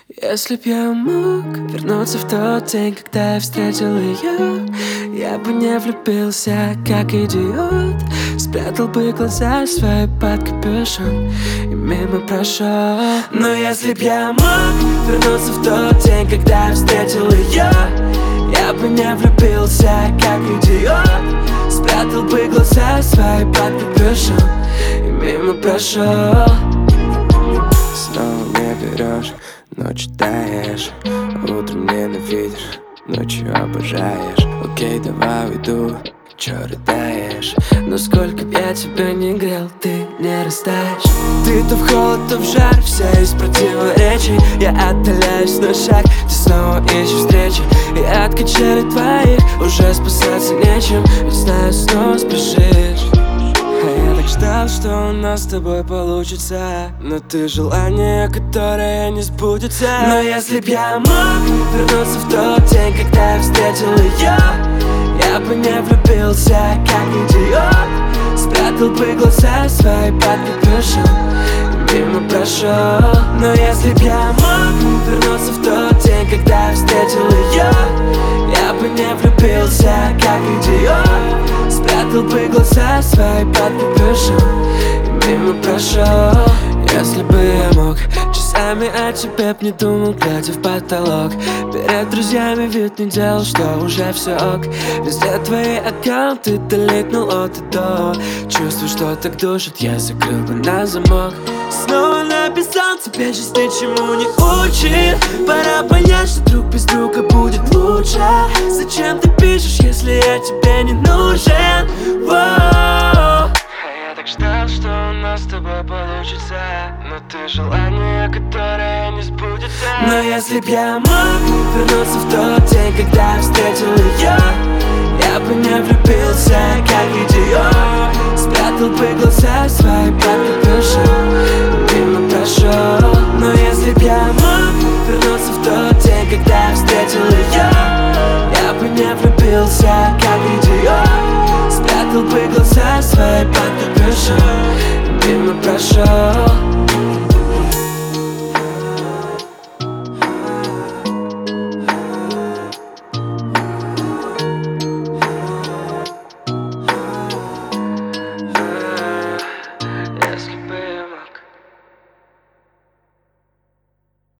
Если б я мог вернуться в тот день, когда я встретил ее, я бы не влюбился, как идиот. Спрятал бы глаза свои под капюшон и мимо прошел. Но если б я мог вернуться в тот день, когда я встретил ее, я бы не влюбился, как идиот. Спрятал бы глаза свои под капюшон и мимо прошел. Снова не берешь, ночью таешь, утром ненавидишь, ночью обожаешь. Окей, давай уйду, чё рыдаешь? Но сколько б я тебя не грел, ты не растаешь. Ты то в холод, то в жар, вся из противоречий. Я отдаляюсь на шаг, ты снова ищешь встречи. И от качелей твоих уже спасаться нечем, ведь знаю, снова спешишь. А я так ждал, что у нас с тобой получится, но ты желание, которое не сбудется. Но если б я мог вернуться в тот день, когда я встретил ее, я бы не влюбился, как идиот. Спрятал бы глаза свои под капюшон и мимо прошел. Но если б я мог вернуться в тот день, когда я встретил ее, я бы не влюбился, как идиот. Спрятал бы глаза свои под капюшон и мимо прошел. Если бы я мог, часами о тебе б не думал, глядя в потолок. Перед друзьями вид не делал, что уже все ок. Везде твои аккаунты делитнул от и до. Чувствую, что так душит, я закрыл бы на замок. Снова написал тебе, жизнь ничему не учит. Пора понять, что друг без друга будет лучше. Зачем ты пишешь, если я тебе не нужен? Воу. Я так ждал, что у нас с тобой получится, но ты желание, которое не сбудется. Но если б я мог вернуться в тот день, когда я встретил ее, я бы не влюбился, как идиот. Спрятал бы глаза свои под капюшон и мимо прошел. Но если б я мог вернуться в тот день, когда я встретил ее, я бы не влюбился, как идиот. Спрятал бы глаза свои под капюшон и мимо прошел.